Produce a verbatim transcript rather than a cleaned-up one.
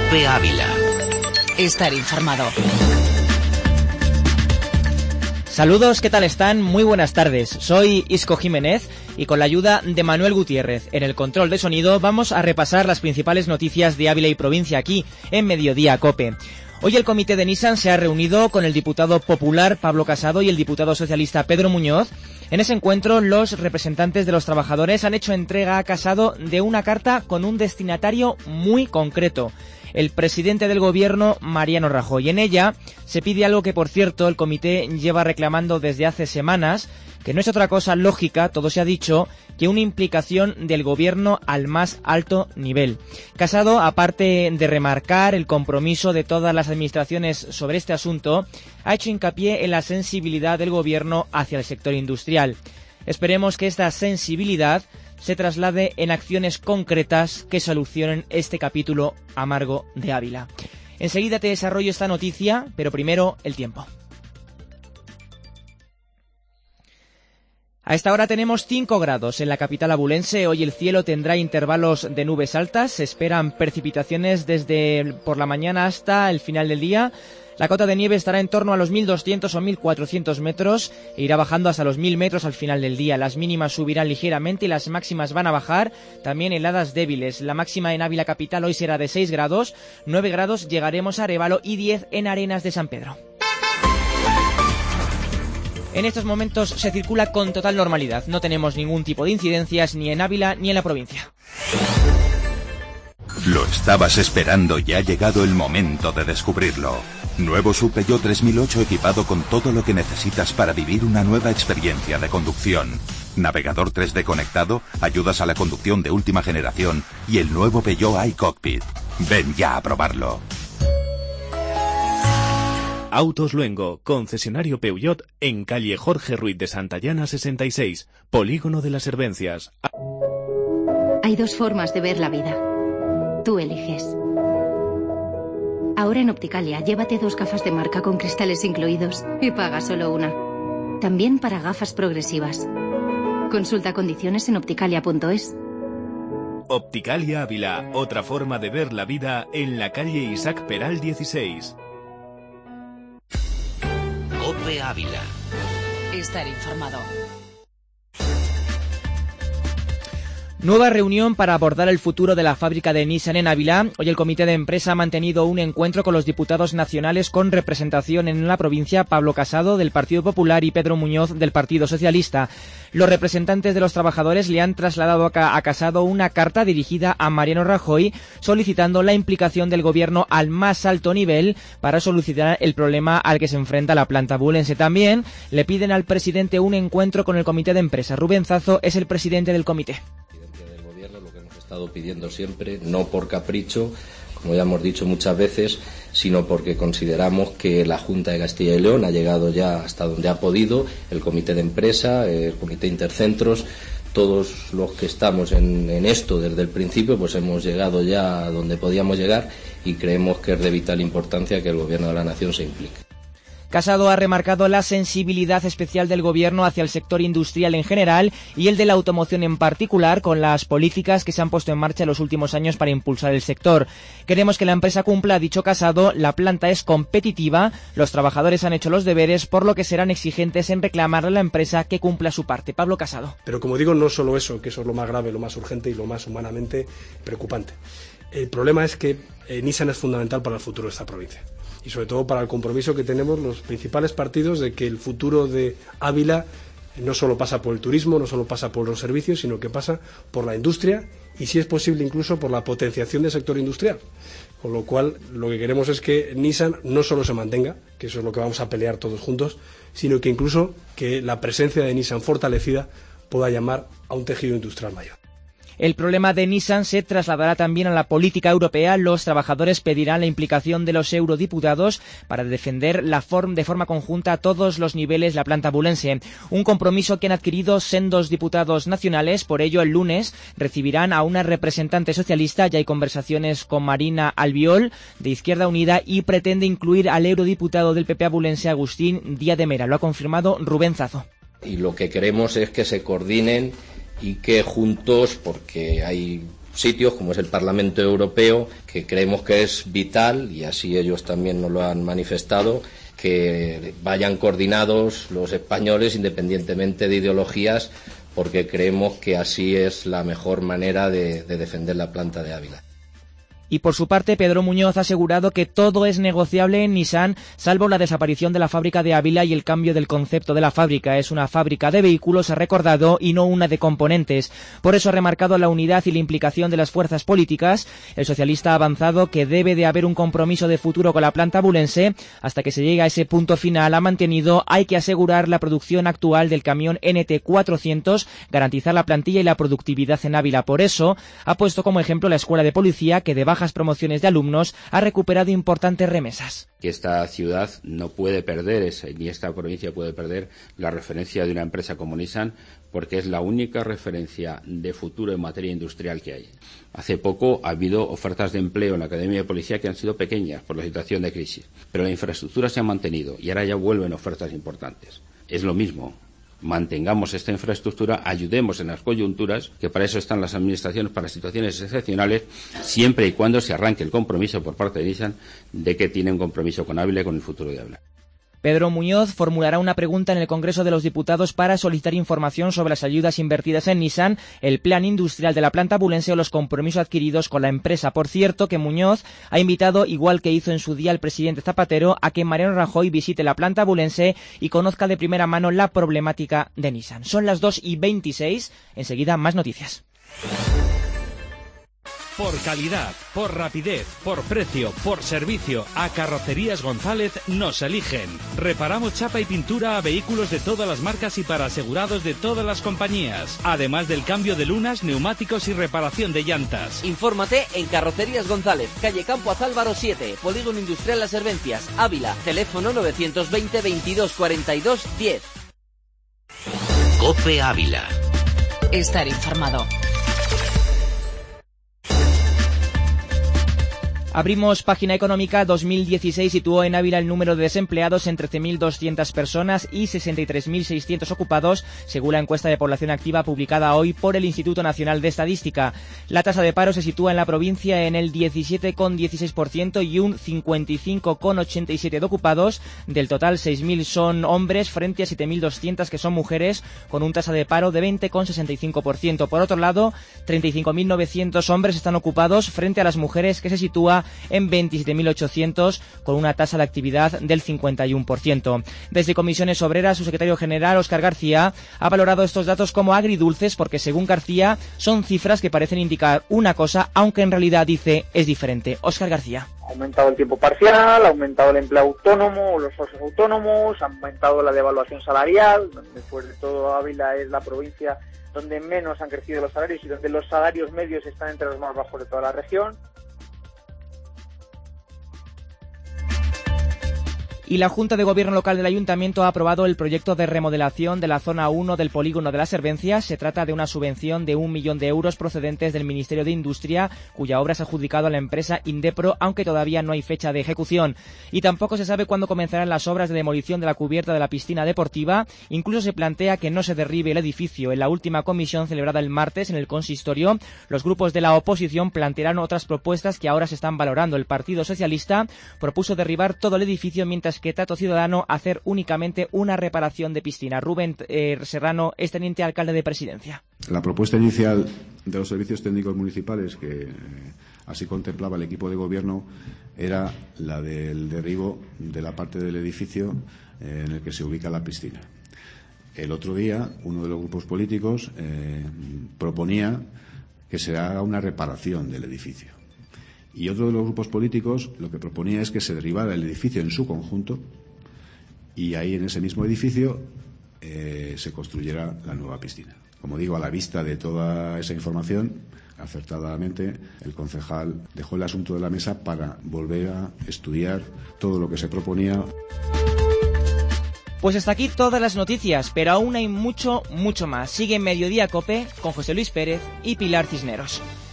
COPE Ávila. Estar informado. Saludos, ¿qué tal están? Muy buenas tardes. Soy Isco Jiménez y con la ayuda de Manuel Gutiérrez en el control de sonido vamos a repasar las principales noticias de Ávila y provincia aquí en Mediodía COPE. Hoy el comité de Nissan se ha reunido con el diputado popular Pablo Casado y el diputado socialista Pedro Muñoz. En ese encuentro, los representantes de los trabajadores han hecho entrega a Casado de una carta con un destinatario muy concreto: el presidente del gobierno, Mariano Rajoy. En ella se pide algo que, por cierto, el comité lleva reclamando desde hace semanas, que no es otra cosa lógica, todo se ha dicho, que una implicación del gobierno al más alto nivel. Casado, aparte de remarcar el compromiso de todas las administraciones sobre este asunto, ha hecho hincapié en la sensibilidad del gobierno hacia el sector industrial. Esperemos que esta sensibilidad se traslade en acciones concretas que solucionen este capítulo amargo de Ávila. Enseguida te desarrollo esta noticia, pero primero el tiempo. A esta hora tenemos cinco grados en la capital abulense. Hoy el cielo tendrá intervalos de nubes altas. Se esperan precipitaciones desde por la mañana hasta el final del día. La cota de nieve estará en torno a los mil doscientos o mil cuatrocientos metros e irá bajando hasta los mil metros al final del día. Las mínimas subirán ligeramente y las máximas van a bajar, también heladas débiles. La máxima en Ávila capital hoy será de seis grados, nueve grados llegaremos a Arévalo y diez en Arenas de San Pedro. En estos momentos se circula con total normalidad. No tenemos ningún tipo de incidencias ni en Ávila ni en la provincia. Lo estabas esperando y ha llegado el momento de descubrirlo. Nuevo Sub Peugeot tres mil ocho equipado con todo lo que necesitas para vivir una nueva experiencia de conducción. Navegador tres D conectado, ayudas a la conducción de última generación y el nuevo Peugeot iCockpit. Ven ya a probarlo. Autos Luengo, concesionario Peugeot en calle Jorge Ruiz de Santayana sesenta y seis, Polígono de las Hervencias. Hay dos formas de ver la vida. Tú eliges. Ahora en Opticalia, llévate dos gafas de marca con cristales incluidos y paga solo una. También para gafas progresivas. Consulta condiciones en opticalia punto es. Opticalia Ávila, otra forma de ver la vida en la calle Isaac Peral dieciséis. COPE Ávila. Estar informado. Nueva reunión para abordar el futuro de la fábrica de Nissan en Ávila. Hoy el comité de empresa ha mantenido un encuentro con los diputados nacionales con representación en la provincia, Pablo Casado del Partido Popular y Pedro Muñoz del Partido Socialista. Los representantes de los trabajadores le han trasladado a Casado una carta dirigida a Mariano Rajoy solicitando la implicación del gobierno al más alto nivel para solucionar el problema al que se enfrenta la planta abulense. También le piden al presidente un encuentro con el comité de empresa. Rubén Zazo es el presidente del comité. Estado pidiendo siempre, no por capricho, como ya hemos dicho muchas veces, sino porque consideramos que la Junta de Castilla y León ha llegado ya hasta donde ha podido, el comité de empresa, el comité intercentros, todos los que estamos en, en esto desde el principio, pues hemos llegado ya a donde podíamos llegar y creemos que es de vital importancia que el Gobierno de la Nación se implique. Casado ha remarcado la sensibilidad especial del gobierno hacia el sector industrial en general y el de la automoción en particular, con las políticas que se han puesto en marcha en los últimos años para impulsar el sector. Queremos que la empresa cumpla, ha dicho Casado, la planta es competitiva, los trabajadores han hecho los deberes, por lo que serán exigentes en reclamarle a la empresa que cumpla su parte. Pablo Casado. Pero como digo, no solo eso, que eso es lo más grave, lo más urgente y lo más humanamente preocupante. El problema es que eh, Nissan es fundamental para el futuro de esta provincia. Y sobre todo para el compromiso que tenemos los principales partidos de que el futuro de Ávila no solo pasa por el turismo, no solo pasa por los servicios, sino que pasa por la industria y, si es posible, incluso por la potenciación del sector industrial. Con lo cual, lo que queremos es que Nissan no solo se mantenga, que eso es lo que vamos a pelear todos juntos, sino que incluso que la presencia de Nissan fortalecida pueda llamar a un tejido industrial mayor. El problema de Nissan se trasladará también a la política europea. Los trabajadores pedirán la implicación de los eurodiputados para defender la form de forma conjunta a todos los niveles la planta abulense. Un compromiso que han adquirido sendos diputados nacionales. Por ello, el lunes recibirán a una representante socialista. Ya hay conversaciones con Marina Albiol, de Izquierda Unida, y pretende incluir al eurodiputado del P P abulense, Agustín Díaz de Mera. Lo ha confirmado Rubén Zazo. Y lo que queremos es que se coordinen y que juntos, porque hay sitios, como es el Parlamento Europeo, que creemos que es vital, y así ellos también nos lo han manifestado, que vayan coordinados los españoles independientemente de ideologías, porque creemos que así es la mejor manera de, de defender la planta de Ávila. Y por su parte, Pedro Muñoz ha asegurado que todo es negociable en Nissan, salvo la desaparición de la fábrica de Ávila y el cambio del concepto de la fábrica. Es una fábrica de vehículos, ha recordado, y no una de componentes. Por eso ha remarcado la unidad y la implicación de las fuerzas políticas. El socialista ha avanzado que debe de haber un compromiso de futuro con la planta abulense. Hasta que se llegue a ese punto final, ha mantenido, hay que asegurar la producción actual del camión N T cuatrocientos, garantizar la plantilla y la productividad en Ávila. Por eso, ha puesto como ejemplo la escuela de policía, que debajo bajas promociones de alumnos, ha recuperado importantes remesas. Que esta ciudad no puede perder, esa, ni esta provincia puede perder la referencia de una empresa como Nissan, porque es la única referencia de futuro en materia industrial que hay. Hace poco ha habido ofertas de empleo en la Academia de Policía que han sido pequeñas por la situación de crisis, pero la infraestructura se ha mantenido y ahora ya vuelven ofertas importantes. Es lo mismo. Mantengamos esta infraestructura, ayudemos en las coyunturas, que para eso están las administraciones, para situaciones excepcionales, siempre y cuando se arranque el compromiso por parte de Nissan de que tiene un compromiso con Ávila y con el futuro de Ávila. Pedro Muñoz formulará una pregunta en el Congreso de los Diputados para solicitar información sobre las ayudas invertidas en Nissan, el plan industrial de la planta abulense o los compromisos adquiridos con la empresa. Por cierto, que Muñoz ha invitado, igual que hizo en su día el presidente Zapatero, a que Mariano Rajoy visite la planta abulense y conozca de primera mano la problemática de Nissan. Son las dos y veintiséis, enseguida más noticias. Por calidad, por rapidez, por precio, por servicio, a Carrocerías González nos eligen. Reparamos chapa y pintura a vehículos de todas las marcas y para asegurados de todas las compañías. Además del cambio de lunas, neumáticos y reparación de llantas. Infórmate en Carrocerías González, calle Campo Azálvaro siete, Polígono Industrial Las Hervencias, Ávila. Teléfono novecientos veinte veintidós cuarenta y dos diez. COPE Ávila. Estar informado. Abrimos página económica. dos mil dieciséis situó en Ávila el número de desempleados en trece mil doscientas personas y sesenta y tres mil seiscientos ocupados, según la encuesta de población activa publicada hoy por el Instituto Nacional de Estadística. La tasa de paro se sitúa en la provincia en el diecisiete coma dieciséis por ciento y un cincuenta y cinco coma ochenta y siete por ciento de ocupados. Del total, seis mil son hombres frente a siete mil doscientos que son mujeres, con un tasa de paro de veinte coma sesenta y cinco por ciento. Por otro lado, treinta y cinco mil novecientos hombres están ocupados frente a las mujeres, que se sitúa en veintisiete mil ochocientos, con una tasa de actividad del cincuenta y uno por ciento. Desde Comisiones Obreras, su secretario general, Óscar García, ha valorado estos datos como agridulces porque, según García, son cifras que parecen indicar una cosa, aunque en realidad, dice, es diferente. Óscar García. Ha aumentado el tiempo parcial, ha aumentado el empleo autónomo, los falsos autónomos, ha aumentado la devaluación salarial. Después de todo, Ávila es la provincia donde menos han crecido los salarios y donde los salarios medios están entre los más bajos de toda la región. Y la Junta de Gobierno Local del Ayuntamiento ha aprobado el proyecto de remodelación de la zona uno del polígono de Las Hervencias. Se trata de una subvención de un millón de euros procedentes del Ministerio de Industria, cuya obra se ha adjudicado a la empresa Indepro, aunque todavía no hay fecha de ejecución. Y tampoco se sabe cuándo comenzarán las obras de demolición de la cubierta de la piscina deportiva. Incluso se plantea que no se derribe el edificio. En la última comisión celebrada el martes en el consistorio, los grupos de la oposición plantearon otras propuestas que ahora se están valorando. El Partido Socialista propuso derribar todo el edificio, mientras que Tato Ciudadano hacer únicamente una reparación de piscina. Rubén eh, Serrano es teniente alcalde de Presidencia. La propuesta inicial de los servicios técnicos municipales, que eh, así contemplaba el equipo de gobierno, era la del derribo de la parte del edificio eh, en el que se ubica la piscina. El otro día, uno de los grupos políticos eh, proponía que se haga una reparación del edificio. Y otro de los grupos políticos lo que proponía es que se derribara el edificio en su conjunto y ahí en ese mismo edificio eh, se construyera la nueva piscina. Como digo, a la vista de toda esa información, acertadamente el concejal dejó el asunto de la mesa para volver a estudiar todo lo que se proponía. Pues hasta aquí todas las noticias, pero aún hay mucho, mucho más. Sigue Mediodía Cope con José Luis Pérez y Pilar Cisneros.